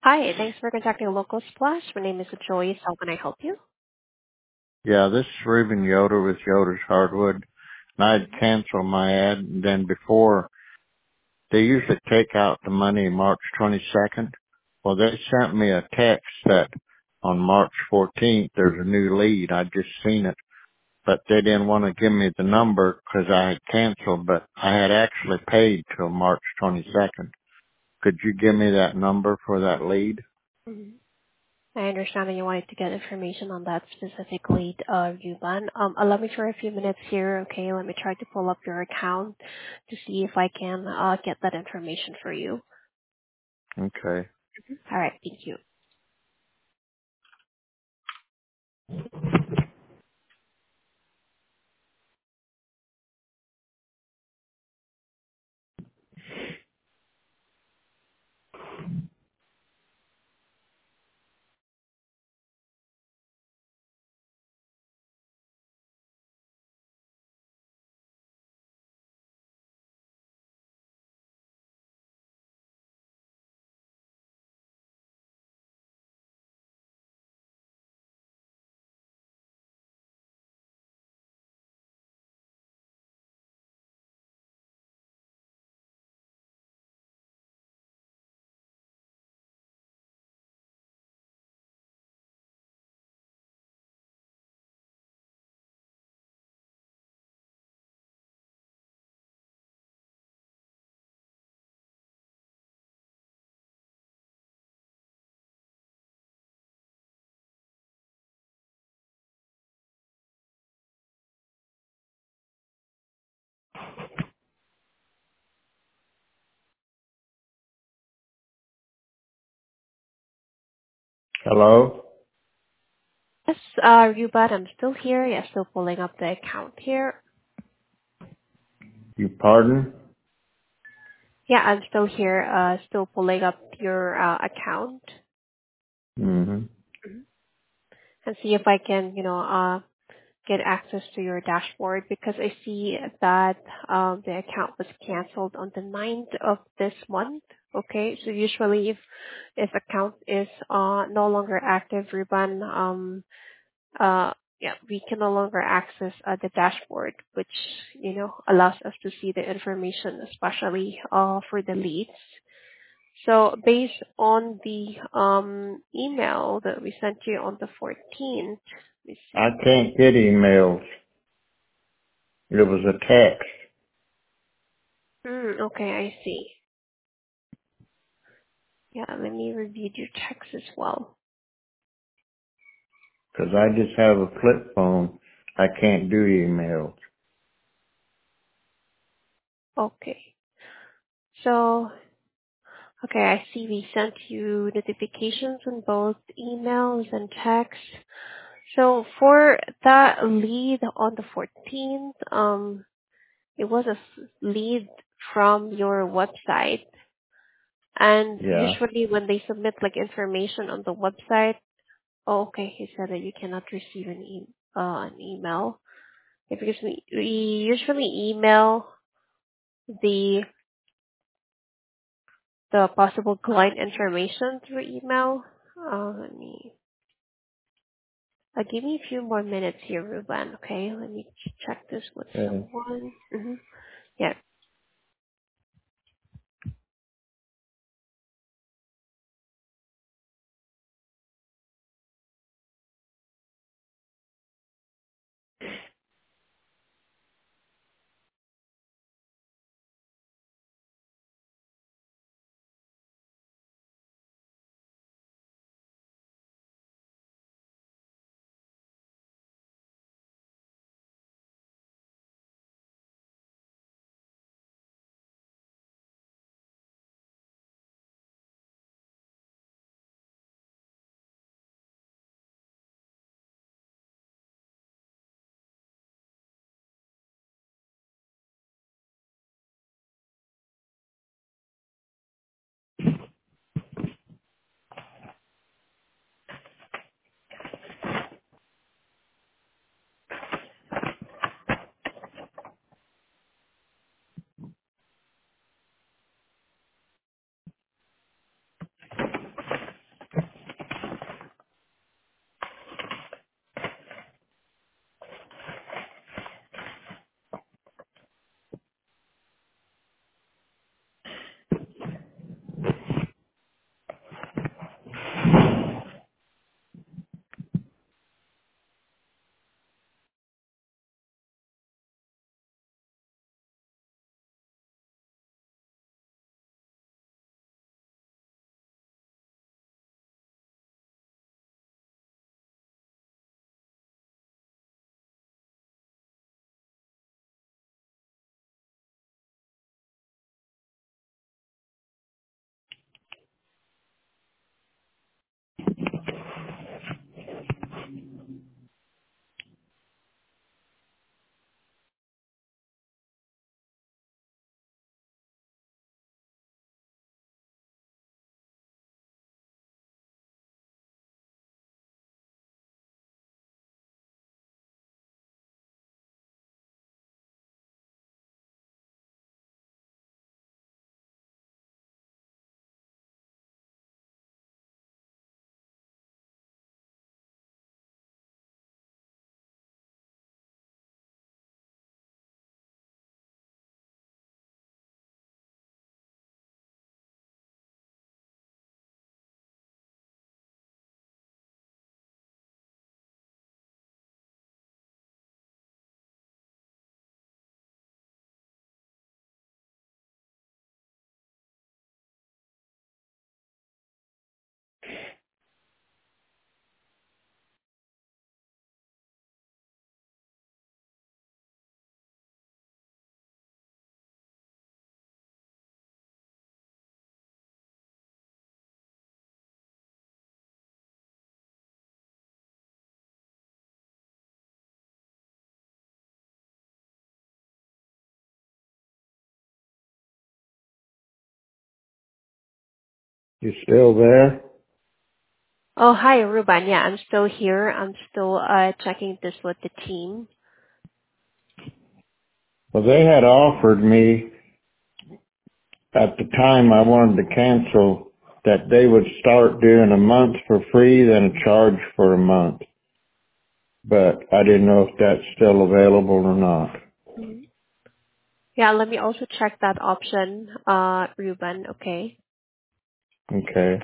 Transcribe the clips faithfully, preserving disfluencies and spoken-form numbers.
Hi, thanks for contacting Local Splash. My name is Joyce. How can I help you? Yeah, this is Reuben Yoder with Yoder's Hardwood. And I'd Mhm. cancel my ad, and then before, they usually take out the money March twenty-second. Well, they sent me a text that on March fourteenth there's a new lead. I'd just seen it, but they didn't want to give me the number because I had canceled, but I had actually paid till March twenty-second. Could you give me that number for that lead? Mhm. I understand that you wanted to get information on that specific lead, uh, Ruban. Um, allow me for a few minutes here, okay? Let me try to pull up your account to see if I can uh, get that information for you. Okay. All right, thank you. Hello? Yes, uh, Ruban, I'm still here. Yeah, still pulling up the account here. You pardon? Yeah, I'm still here. Uh, still pulling up your uh, account. hmm Mhm. And see if I can, you know, uh, get access to your dashboard because I see that um, the account was canceled on the ninth of this month. Okay, so usually if if account is uh, no longer active, Ruben, um, uh, yeah, we can no longer access uh, the dashboard, which you know allows us to see the information, especially uh, for the leads. So based on the um, email that we sent you on the fourteenth, let me I see. can't get emails. It was a text. Mm, okay, I see. Yeah, let me review your text as well. Because I just have a flip phone. I can't do emails. Okay. So, okay, I see we sent you notifications on both emails and text. So for that lead on the fourteenth, um, it was a s- lead from your website. And Yeah. usually when they submit like information on the website, oh, okay, he said that you cannot receive an, e- uh, an email. Yeah, because we, we usually email the the possible client information through email. Uh, let me uh, give me a few more minutes here, Ruben. Okay, let me ch- check this with Uh, someone. hmm Yeah, You still there? Oh, hi, Ruben. Yeah, I'm still here. I'm still uh checking this with the team. Well, they had offered me at the time I wanted to cancel that they would start doing a month for free, then a charge for a month. But I didn't know if that's still available or not. Mhm. Yeah, let me also check that option, uh, Ruben. Okay. Okay.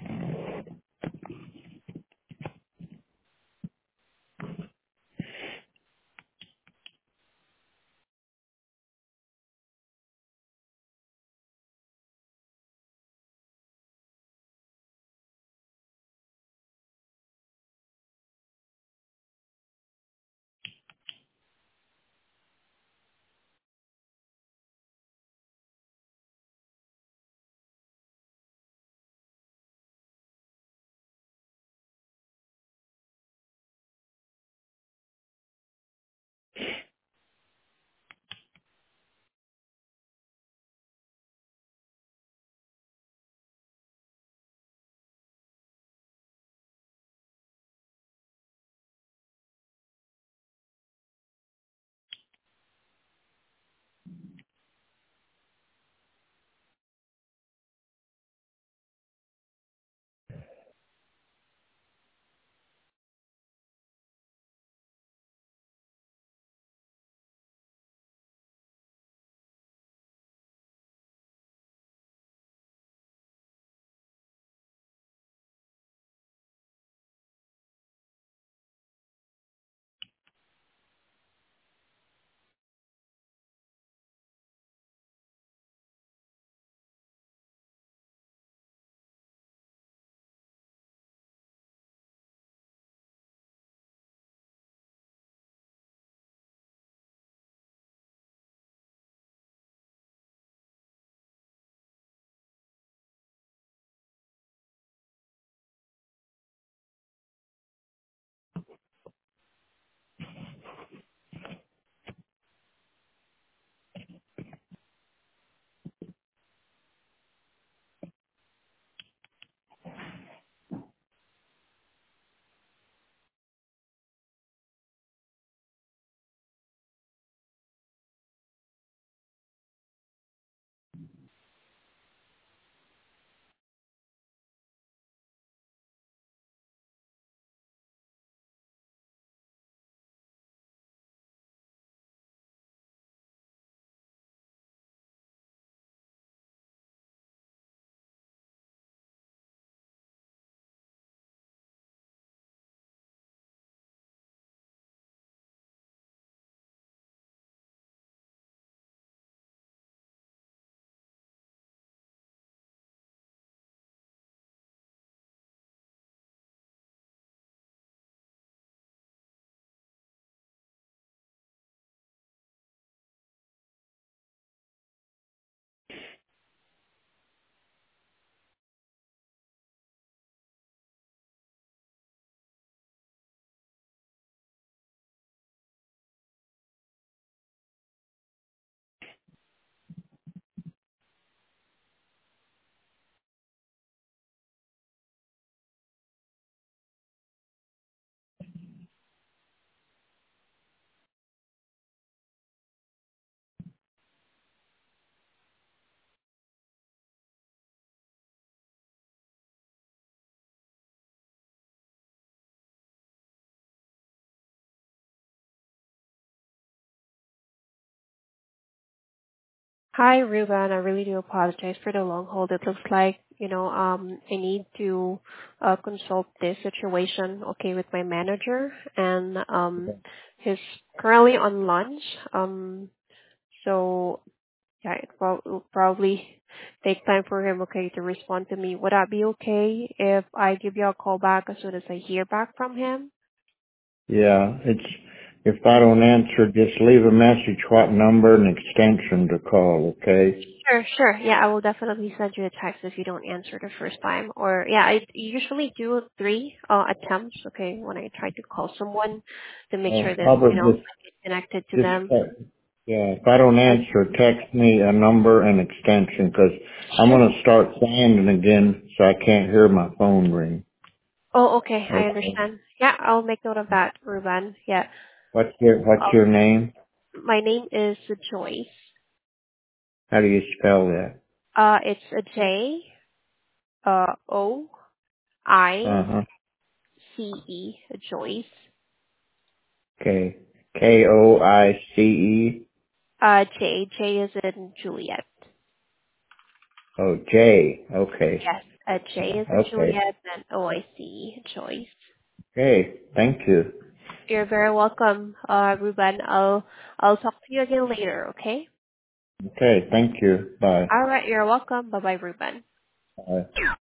Hi, Ruben. I really do apologize for the long hold. It looks like, you know, um, I need to uh, consult this situation, okay, with my manager, and um, he's currently on lunch. Um, so yeah, it prob- will probably take time for him, okay, to respond to me. Would that be okay if I give you a call back as soon as I hear back from him? Yeah, it's, if I don't answer, just leave a message, what number and extension to call, okay? Sure, sure. Yeah, I will definitely send you a text if you don't answer the first time. Or yeah, I usually do three uh, attempts. Okay, when I try to call someone to make Well, sure that how you about know just, I get connected to just, them. uh, Yeah, if I don't And answer, text me a number and extension 'cause I'm sure. gonna start sanding again, so I can't hear my phone ring. Oh, okay. I Okay. understand. Yeah, I'll make note of that, Ruben. Yeah. What's your What's Uh, your name? my name is Joyce. How do you spell that? Uh, it's a J, uh, O, I, Uh huh. C, E, Joyce. Okay. K O I C E. Uh, J, J is in Juliet. Oh, J. Okay. Yes, uh, J is in Okay. Juliet, and O, I, C, E, Joyce. Okay. Thank you. You're very welcome, uh, Ruben. I'll, I'll talk to you again later, okay? Okay. Thank you. Bye. Alright, you're welcome. Bye-bye, Ruben. Bye.